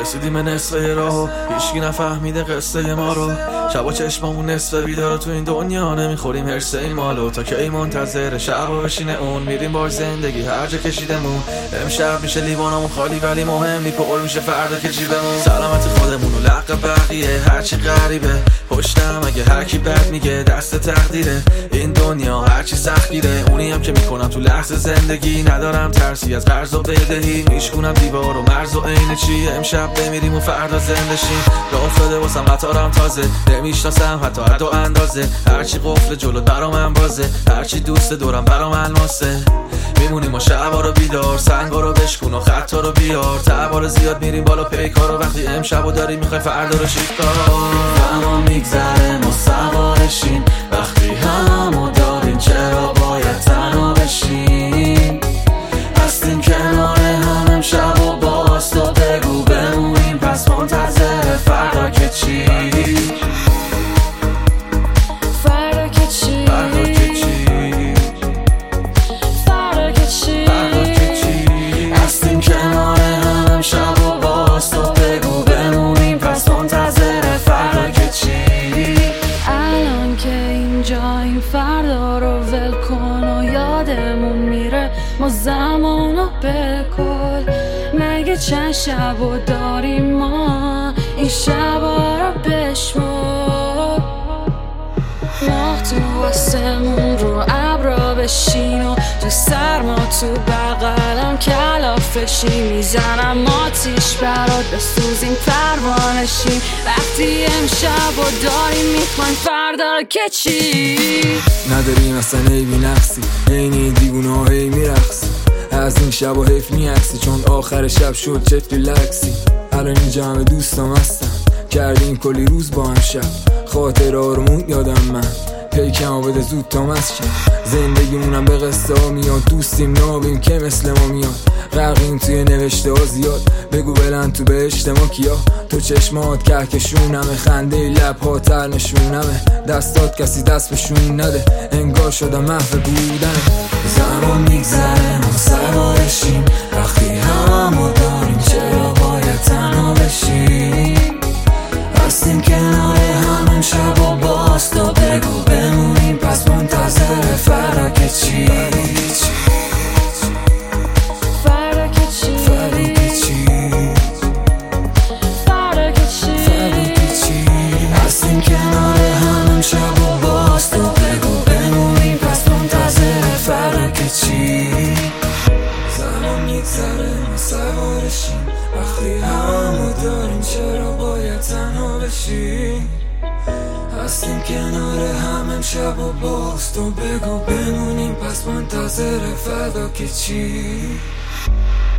رسیدیم نصف راهو، هیچکی نفهمیده قصه ما رو. شبا چشمامون نصف بیدار، تو این دنیا نمیخوریم هرسه این مالو. تا کی منتظر شبا بشینه اون، میریم باش زندگی هر جا کشیدمون. امشب میشه لیوانمون خالی ولی مهم نی، پر میشه فردا که جیبمون. سلامت خودمون و لق بقیه هرچی غریبه پشتم، اگه هر کی بد میگه دست تقدیره. این دنیا هرچی سختگیره، اونی هم که میکنم تو لحظه زندگی. ندارم ترسی از قرض و بدهی، میشکونم دیوار و مرز و عین چی. امشب بمیریم و فردا زنده شیم. راه افتاده واسم قطارم تازه، نمیشناسم حتی حد و اندازه. هرچی قفل جلو برام انبازه، هرچی دوست دورم برام الماسه. میمونیم و شبا رو بیدار، سنگا رو بشکن و خطا رو بیار. تعبار زیاد میریم بالا پیکار رو، وقتی امشبو داری میخوای فردا رو شیکار. زمان میگذره ما سوارشیم، وقتی همو داریم چرا باید تنها بشیم؟ هستیم کنار هم امشب و باز، تو بگو بمونیم پس منتظر فردا که چی؟ فردا که چی؟ فردا که چی؟ فردا که چی؟ فردا که چی؟ هستیم کنار هم امشب و باز، تو بگو بمونیم پس منتظر فردا که چی؟ الان که اینجاییم فردا رو ول کن و یادمون میره ما زمانو بکل. مگه چند شبو داریم ما، این شبا رو بشمر. ماه تو آسمون رو ابرا بشین و تو سرما تو بغلم کلافشی. میزنم آتیش برات بسوزیم پروانشیم. وقتی امشب و داریم میخوایم فردا که چی؟ نداریم اصلا عیبی نقصی، عینی دیوونه ها هی میرقصی. از این شب و حیف میعکسی، چون آخر شب شد چت ریلکسی. الان اینجا همه دوستام هستن، کردیم کلی روز با هم شب. خاطر آرمون یادم من پیکم بده زود تا مسجد. زندگیمونم به قصه ها میاد، دوستیم نابیم که مثل ما میاد. غرقیم توی نوشته ها زیاد، بگو بلند تو بهشت ما کیا. تو چشمات کهکشونمه، خنده لب ها تر نشونمه. دستات کسی دست بشون نده، انگار شدم محو بودن. زمان میگذره ما سوارشیم، وقتی همو داریم چرا باید تنها بشیم؟ هستیم کنار هم امشب و باز، تو بگو بمونیم پس منتظر فردا که چی؟ فردا که چی؟ فردا که چی؟ فردا که چی؟ فردا که چی؟ هستیم کنار هم امشب و باز، تو بگو بمونیم پس منتظر فردا که چی؟ زمان میگذره ما سوارشیم، وقتی همو داریم چرا باید تنها بشیم؟ هستیم کنار هم امشب و باز، تو بگو بمونیم پس منتظر فردا که چی؟